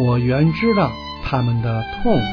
我原知道他们的痛苦。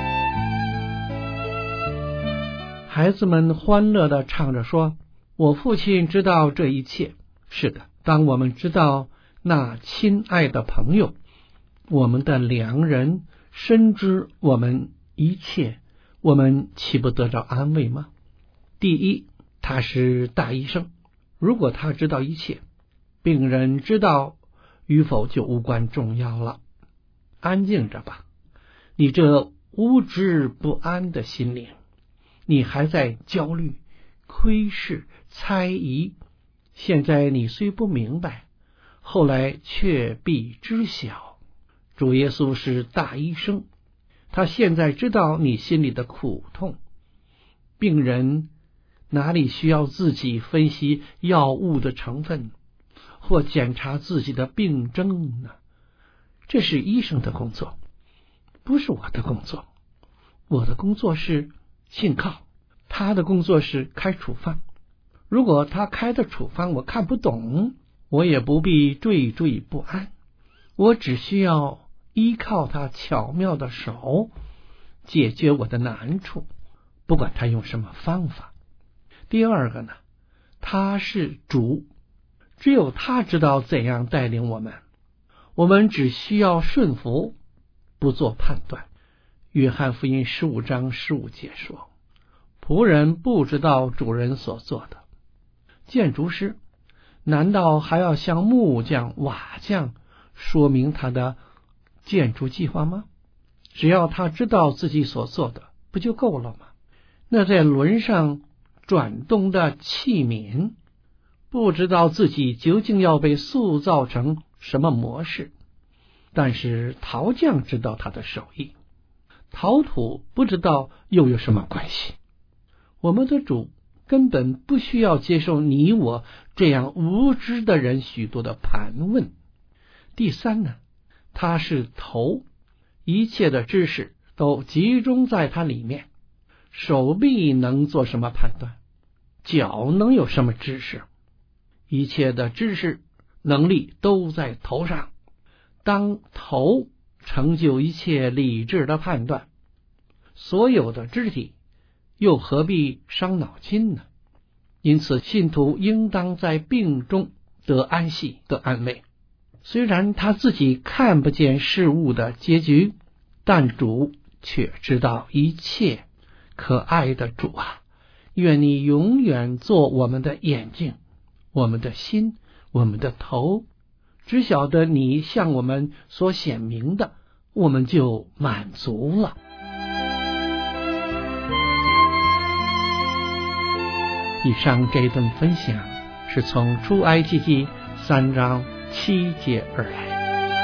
孩子们欢乐地唱着说，我父亲知道这一切。是的，当我们知道那亲爱的朋友，我们的良人深知我们一切，我们岂不得着安慰吗？第一，他是大医生，如果他知道一切，病人知道与否就无关重要了。安静着吧，你这无知不安的心灵，你还在焦虑、窥视、猜疑，现在你虽不明白，后来却必知晓。主耶稣是大医生，他现在知道你心里的苦痛。病人哪里需要自己分析药物的成分，或检查自己的病症呢？这是医生的工作，不是我的工作。我的工作是信靠，他的工作是开处方。如果他开的处方我看不懂，我也不必惴惴不安，我只需要依靠他巧妙的手解决我的难处，不管他用什么方法。第二个呢，他是主，只有他知道怎样带领我们，我们只需要顺服，不做判断。约翰福音15章15节说，仆人不知道主人所做的。建筑师难道还要向木匠、瓦匠说明他的建筑计划吗？只要他知道自己所做的，不就够了吗？那在轮上转动的器皿，不知道自己究竟要被塑造成什么模式，但是陶匠知道他的手艺，陶土不知道又有什么关系？我们的主根本不需要接受你我这样无知的人许多的盘问。第三呢，他是头，一切的知识都集中在他里面。手臂能做什么判断？脚能有什么知识？一切的知识能力都在头上。当头成就一切理智的判断，所有的肢体又何必伤脑筋呢？因此信徒应当在病中得安息，得安慰。虽然他自己看不见事物的结局，但主却知道一切。可爱的主啊，愿你永远做我们的眼睛，我们的心，我们的头，只晓得你向我们所显明的，我们就满足了。以上这一段分享是从出埃及记3章7节而来。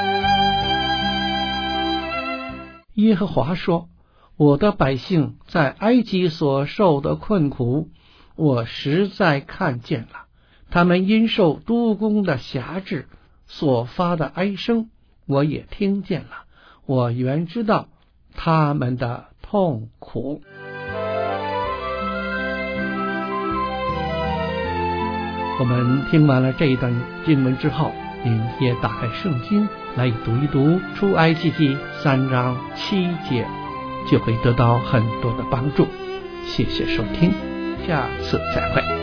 耶和华说，我的百姓在埃及所受的困苦，我实在看见了，他们因受督工的辖制所发的哀声，我也听见了，我原知道他们的痛苦。我们听完了这一段经文之后，您也打开圣经来读一读出埃及记3章7节，就会得到很多的帮助。谢谢收听，下次再会。